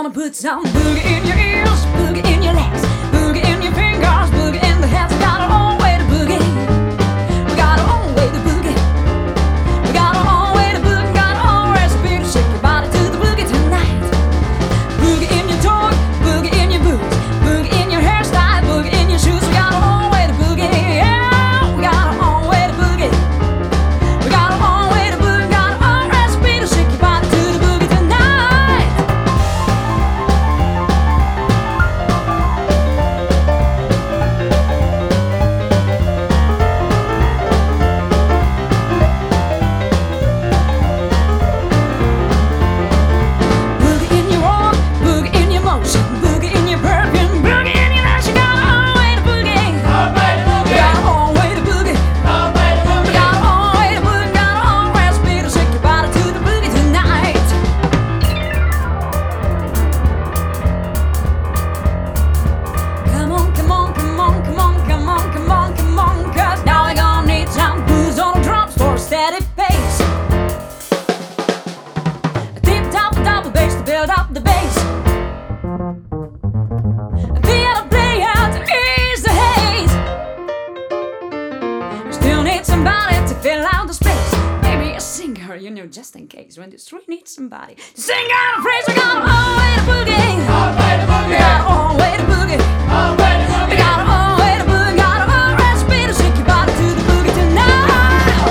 gonna put some boogie in your ears, boogie in your legs, boogie in your fingers, boogie in the hands. We got our own way to boogie. We got our own way to boogie. We got our own way to boogie. Got our own recipe to shake your body to the boogie tonight. Boogie in your talk, boogie in your boots, boogie in your hairstyle, boogie in your shoes. We got our own way to boogie. Yeah, we got our own way to boogie. We got our own way to boogie. Got our own recipe to shake your body to the boogie tonight. Boogie in your walk, boogie in your motion, boogie in your perfume, boogie in your dance. You got our own way to boogie. We got our own way to boogie. We got our own way to boogie. Got our own recipe to shake your body to the boogie tonight. Come on, come on, come on, come on, come on, come on, come on, 'cause now we're gonna need some booze on the drums for a steady pace. A tip top double bass to build up the bass. A theater play out to ease the haze. We still need somebody to fill out the space. Maybe a singer, you know, just in case when the street needs somebody to sing out a phrase. We got our own way to boogie. We got our own way to boogie. We got our own way to boogie. Got our own recipe to shake your body to the boogie tonight.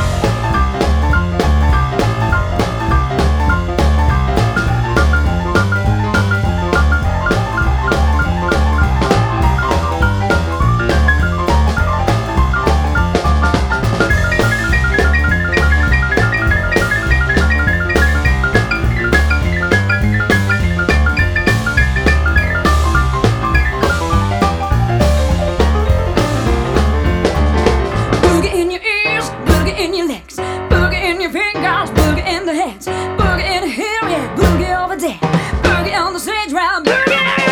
Boogie in your ears, boogie in your legs, boogie in your fingers, boogie in the hands, boogie in the hair, yeah, boogie over there, boogie on the stage, round, boogie.